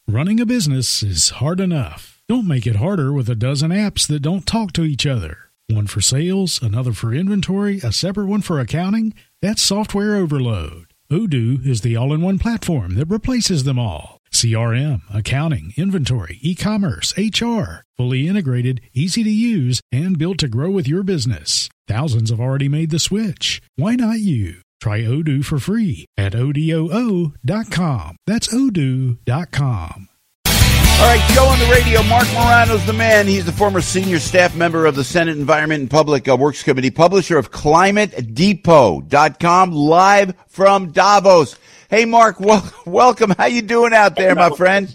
Running a business is hard enough. Don't make it harder with a dozen apps that don't talk to each other. One for sales, another for inventory, a separate one for accounting. That's software overload. Odoo is the all-in-one platform that replaces them all. CRM, accounting, inventory, e-commerce, HR. Fully integrated, easy to use, and built to grow with your business. Thousands have already made the switch. Why not you? Try Odoo for free at odoo.com. That's odoo.com. All right, Joe on the radio. Mark Morano's the man. He's the former senior staff member of the Senate Environment and Public Works Committee, publisher of ClimateDepot.com, live from Davos. Hey, Mark, welcome. How you doing out there, my friend?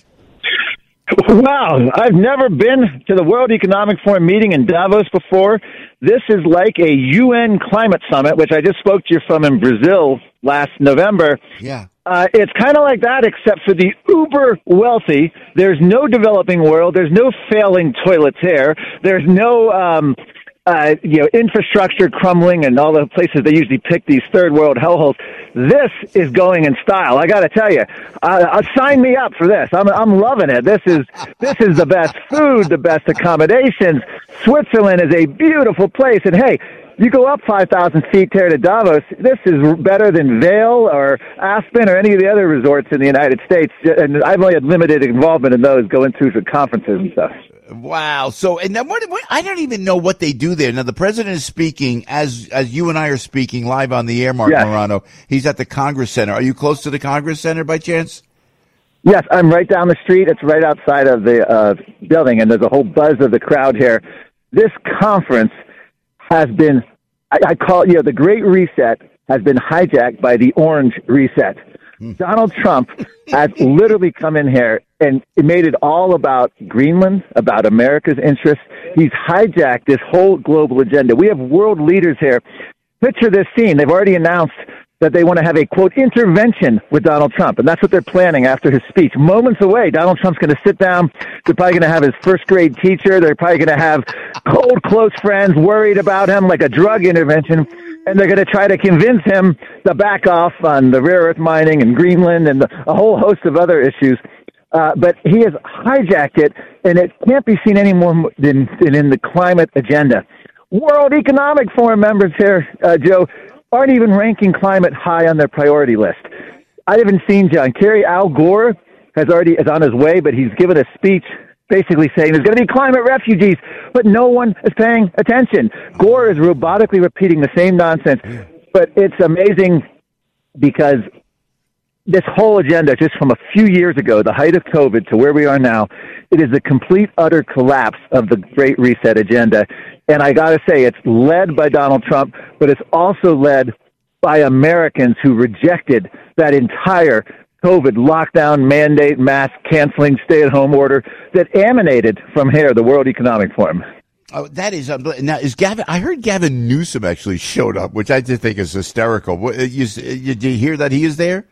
Wow, I've never been to the World Economic Forum meeting in Davos before. This is like a UN climate summit, which I just spoke to you from in Brazil last November. Yeah. It's kind of like that, except for the uber wealthy. There's no developing world. There's no failing toilets here. There's no, infrastructure crumbling and all the places they usually pick these third world hellholes. This is going in style. I got to tell you, sign me up for this. I'm loving it. This is the best food, the best accommodations. Switzerland is a beautiful place, and hey, you go up 5,000 feet here to Davos, this is better than Vail or Aspen or any of the other resorts in the United States. And I've only had limited involvement in those, going through the conferences and stuff. Wow. So, and then what, I don't even know what they do there. Now, the president is speaking as you and I are speaking live on the air, Mark Morano. He's at the Congress Center. Are you close to the Congress Center by chance? Yes, I'm right down the street. It's right outside of the building, and there's a whole buzz of the crowd here. This conference has been, I call it, the Great Reset has been hijacked by the Orange Reset. Donald Trump has literally come in here and made it all about Greenland, about America's interests. He's hijacked this whole global agenda. We have world leaders here. Picture this scene. They've already announced that they want to have a, quote, intervention with Donald Trump, and that's what they're planning after his speech. Moments away, Donald Trump's going to sit down. They're probably going to have his first-grade teacher. They're probably going to have cold, close friends worried about him, like a drug intervention, and they're going to try to convince him to back off on the rare earth mining in Greenland and a whole host of other issues. But he has hijacked it, and it can't be seen any more than in the climate agenda. World Economic Forum members here, Joe, aren't even ranking climate high on their priority list. I haven't seen John Kerry. Al Gore is on his way, but he's given a speech basically saying there's going to be climate refugees, but no one is paying attention. Gore is robotically repeating the same nonsense, but it's amazing because this whole agenda, just from a few years ago, the height of COVID to where we are now, it is the complete, utter collapse of the Great Reset agenda. And I got to say, it's led by Donald Trump, but it's also led by Americans who rejected that entire COVID lockdown, mandate, mask canceling, stay-at-home order that emanated from here, the World Economic Forum. Oh, that is now. Is Gavin? I heard Gavin Newsom actually showed up, which I just think is hysterical. Did you hear that he is there?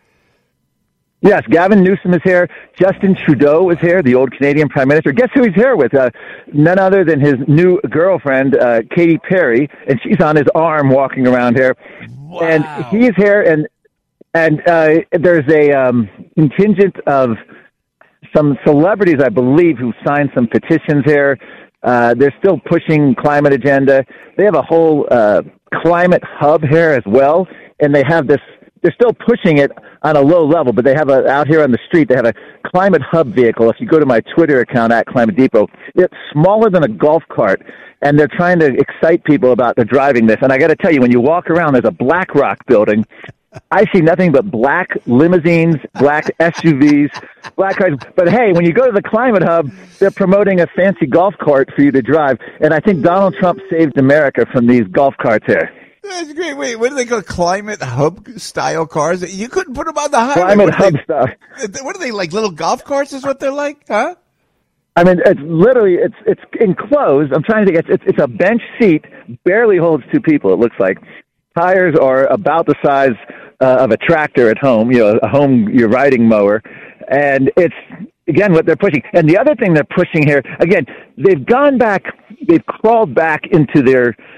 Yes, Gavin Newsom is here. Justin Trudeau is here, the old Canadian Prime Minister. Guess who he's here with? None other than his new girlfriend, Katy Perry, and she's on his arm walking around here. Wow. And he's here, and there's a contingent of some celebrities, I believe, who signed some petitions here. They're still pushing climate agenda. They have a whole climate hub here as well, and they have this. They're still pushing it on a low level, but they have out here on the street, they have a climate hub vehicle. If you go to my Twitter account at Climate Depot, it's smaller than a golf cart, and they're trying to excite people about the driving this. And I got to tell you, when you walk around, there's a BlackRock building. I see nothing but black limousines, black SUVs, black cars. But hey, when you go to the Climate Hub, they're promoting a fancy golf cart for you to drive. And I think Donald Trump saved America from these golf carts here. That's great. Wait, what do they call climate hub style cars? You couldn't put them on the highway. Climate hub stuff. What are they, like little golf carts is what they're like, huh? I mean, it's literally, it's enclosed. I'm trying to think, it's a bench seat, barely holds two people, it looks like. Tires are about the size of a tractor at home, your riding mower. And it's, again, what they're pushing. And the other thing they're pushing here, again, they've crawled back into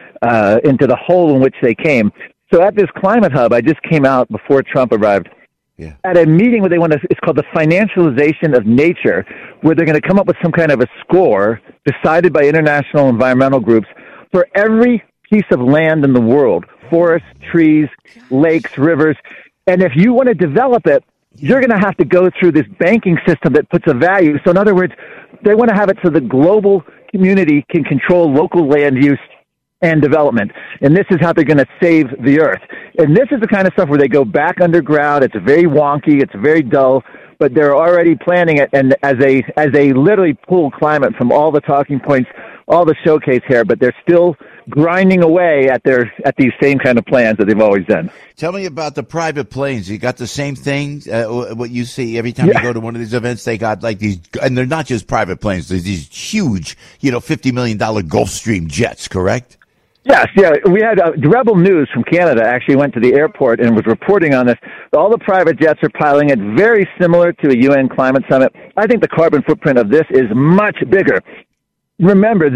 into the hole in which they came. So at this climate hub, I just came out before Trump arrived. at a meeting where they want to, it's called the financialization of nature, where they're going to come up with some kind of a score decided by international environmental groups for every piece of land in the world, forests, trees, lakes, rivers. And if you want to develop it, you're going to have to go through this banking system that puts a value. So in other words, they want to have it so the global community can control local land use and development. And this is how they're going to save the earth. And this is the kind of stuff where they go back underground. It's very wonky. It's very dull, but they're already planning it. And as they literally pull climate from all the talking points, all the showcase here, but they're still grinding away at these same kind of plans that they've always done. Tell me about the private planes. You got the same thing? What you see every time you go to one of these events, they got like these, and they're not just private planes. There's these huge, $50 million Gulfstream jets, correct? Yes, yeah. We had Rebel News from Canada actually went to the airport and was reporting on this. All the private jets are piling it, very similar to a UN climate summit. I think the carbon footprint of this is much bigger. Remember,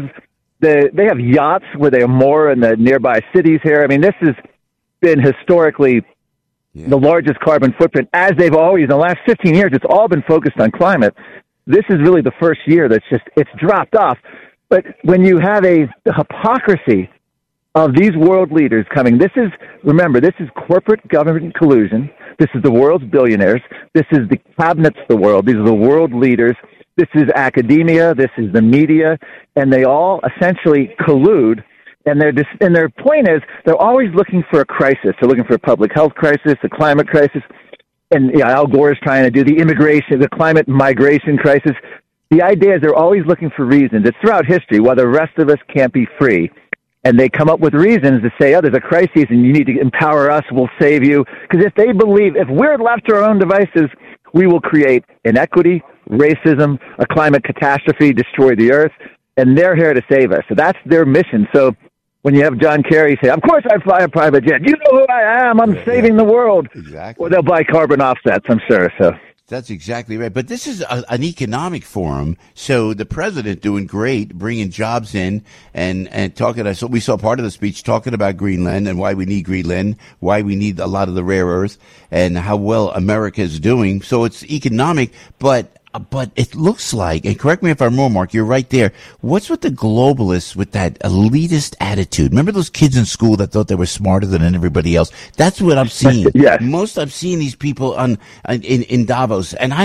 they have yachts where they are more in the nearby cities here. I mean, this has been historically the largest carbon footprint, as they've always, in the last 15 years, it's all been focused on climate. This is really the first year it's dropped off. But when you have the hypocrisy of these world leaders coming, remember, this is corporate government collusion. This is the world's billionaires. This is the cabinets of the world. These are the world leaders. This is academia. This is the media. And they all essentially collude. And their point is they're always looking for a crisis. They're looking for a public health crisis, a climate crisis. And Al Gore is trying to do the climate migration crisis. The idea is they're always looking for reasons. It's throughout history why the rest of us can't be free. And they come up with reasons to say, there's a crisis and you need to empower us, we'll save you. Because if we're left to our own devices, we will create inequity, racism, a climate catastrophe, destroy the earth. And they're here to save us. So that's their mission. So when you have John Kerry say, of course I fly a private jet. You know who I am. I'm saving the world. Exactly. Or they'll buy carbon offsets, I'm sure. So. That's exactly right. But this is an economic forum. So the president doing great, bringing jobs in and talking. So we saw part of the speech talking about Greenland and why we need Greenland, why we need a lot of the rare earth and how well America is doing. So it's economic, but it looks like, and correct me if I'm wrong, Mark, you're right there. What's with the globalists with that elitist attitude? Remember those kids in school that thought they were smarter than everybody else? That's what I'm seeing. Yes. Most I'm seeing these people in Davos, and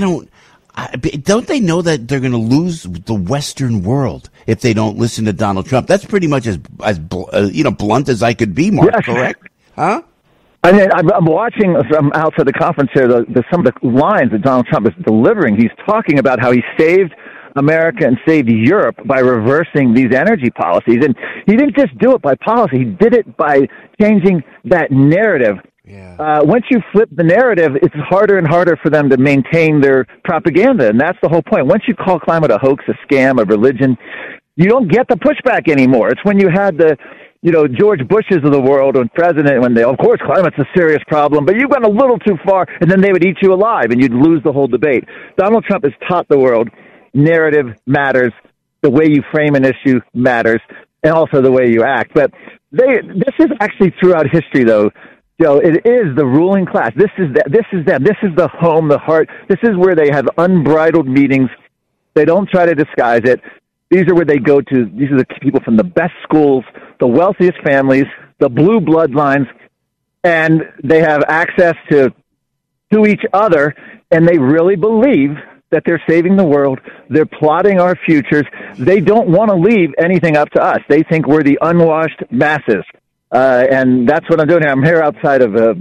don't they know that they're going to lose the Western world if they don't listen to Donald Trump? That's pretty much as blunt as I could be, Mark. Yes. Correct? Huh? I mean, I'm watching from outside the conference here some of the lines that Donald Trump is delivering. He's talking about how he saved America and saved Europe by reversing these energy policies. And he didn't just do it by policy. He did it by changing that narrative. Yeah. Once you flip the narrative, it's harder and harder for them to maintain their propaganda. And that's the whole point. Once you call climate a hoax, a scam, a religion, you don't get the pushback anymore. It's when you had George Bush's of the world when president, of course, climate's a serious problem, but you've gone a little too far, and then they would eat you alive, and you'd lose the whole debate. Donald Trump has taught the world narrative matters, the way you frame an issue matters, and also the way you act. But this is actually throughout history, though. It is the ruling class. This is them. This is the home, the heart. This is where they have unbridled meetings. They don't try to disguise it. These are where they go to. These are the people from the best schools, the wealthiest families, the blue bloodlines, and they have access to each other, and they really believe that they're saving the world. They're plotting our futures. They don't want to leave anything up to us. They think we're the unwashed masses, and that's what I'm doing here. I'm here outside of I'm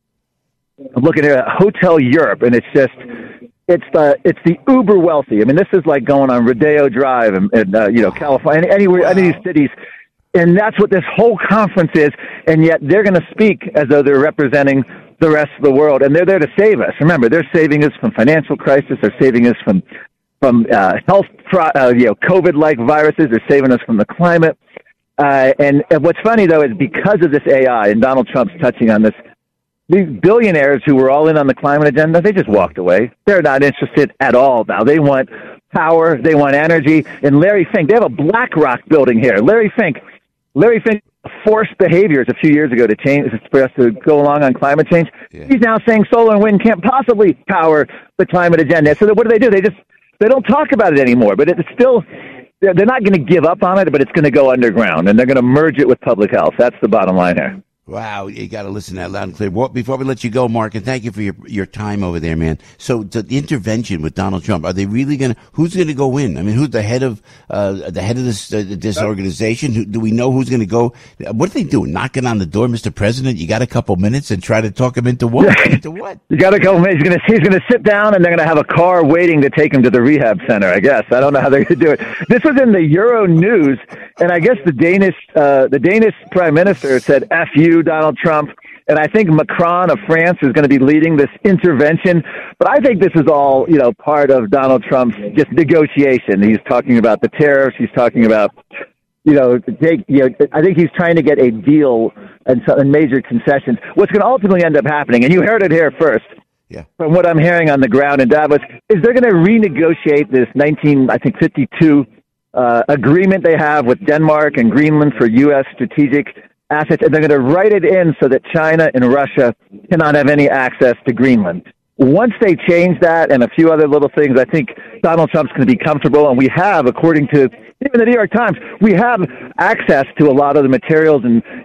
looking at Hotel Europe, and it's just. It's the uber wealthy. I mean, this is like going on Rodeo Drive in California, anywhere, any of these cities, and that's what this whole conference is. And yet they're going to speak as though they're representing the rest of the world, and they're there to save us. Remember, they're saving us from financial crisis. They're saving us from health, COVID-like viruses. They're saving us from the climate. And what's funny though is because of this AI, and Donald Trump's touching on this. These billionaires who were all in on the climate agenda, they just walked away. They're not interested at all now. They want power. They want energy. And Larry Fink, they have a BlackRock building here. Larry Fink forced behaviors a few years ago to change, for us to go along on climate change. Yeah. He's now saying solar and wind can't possibly power the climate agenda. So what do? They don't talk about it anymore, but it's still, they're not going to give up on it, but it's going to go underground, and they're going to merge it with public health. That's the bottom line here. Wow, you got to listen to that loud and clear. Before we let you go, Mark, and thank you for your time over there, man. So the intervention with Donald Trump, are they really going to? Who's going to go in? I mean, who's the head of this organization? Do we know who's going to go? What are they doing? Knocking on the door, Mr. President? You got a couple minutes and try to talk him into what? Into what? You got a couple minutes. He's going to sit down, and they're going to have a car waiting to take him to the rehab center. I guess I don't know how they're going to do it. This was in the Euro News, and I guess the Danish Prime Minister said "F you, Donald Trump," and I think Macron of France is going to be leading this intervention. But I think this is all, part of Donald Trump's just negotiation. He's talking about the tariffs. He's talking about, I think he's trying to get a deal and major concessions. What's going to ultimately end up happening, and you heard it here first. Yeah. From what I'm hearing on the ground in Davos, is they're going to renegotiate this 1952 agreement they have with Denmark and Greenland for U.S. strategic assets, and they're going to write it in so that China and Russia cannot have any access to Greenland. Once they change that and a few other little things, I think Donald Trump's going to be comfortable, and we have, according to even the New York Times, we have access to a lot of the materials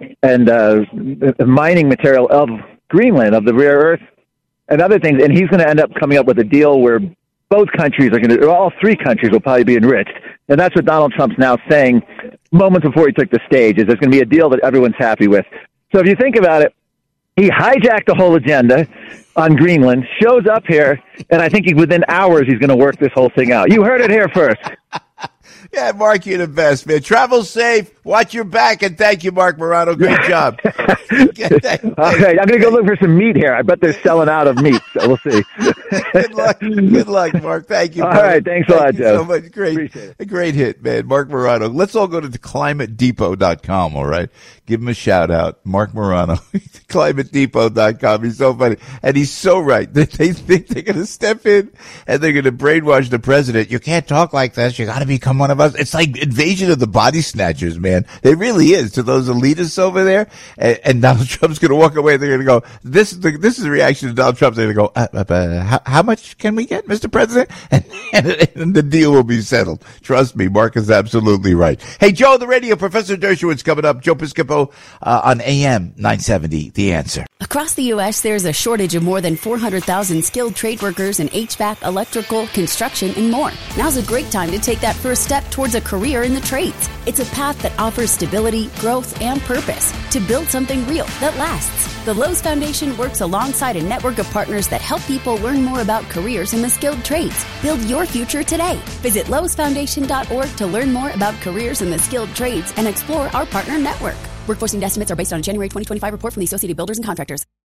and mining material of Greenland, of the rare earth and other things, and he's going to end up coming up with a deal where both countries all three countries will probably be enriched. And that's what Donald Trump's now saying moments before he took the stage, is there's going to be a deal that everyone's happy with. So if you think about it, he hijacked the whole agenda on Greenland, shows up here, and I think within hours he's going to work this whole thing out. You heard it here first. Yeah, Mark, you're the best, man. Travel safe, watch your back, and thank you, Mark Morano. Great job. All right, I'm going to go look for some meat here. I bet they're selling out of meat, so we'll see. Good luck, Mark. Thank you. All right, thanks a lot, Joe. So much. Great hit, man. Mark Morano. Let's all go to climatedepot.com, all right? Give him a shout out. Mark Morano. climatedepot.com. He's so funny. And he's so right. They think they're going to step in and they're going to brainwash the president. You can't talk like this. You got to become one of us. It's like Invasion of the Body Snatchers, man. It really is, to those elitists over there. And Donald Trump's going to walk away. They're going to go, this is the reaction to Donald Trump. They're going to go, how much can we get, Mr. President? And the deal will be settled. Trust me, Mark is absolutely right. Hey, Joe, the radio, Professor Dershowitz coming up. Joe Piscopo on AM 970, The Answer. Across the U.S., there's a shortage of more than 400,000 skilled trade workers in HVAC, electrical, construction, and more. Now's a great time to take that first step towards a career in the trades. It's a path that offers stability, growth, and purpose to build something real that lasts. The Lowe's Foundation works alongside a network of partners that help people learn more about careers in the skilled trades. Build your future today. Visit lowesfoundation.org to learn more about careers in the skilled trades and explore our partner network. Workforce need estimates are based on a January 2025 report from the Associated Builders and Contractors.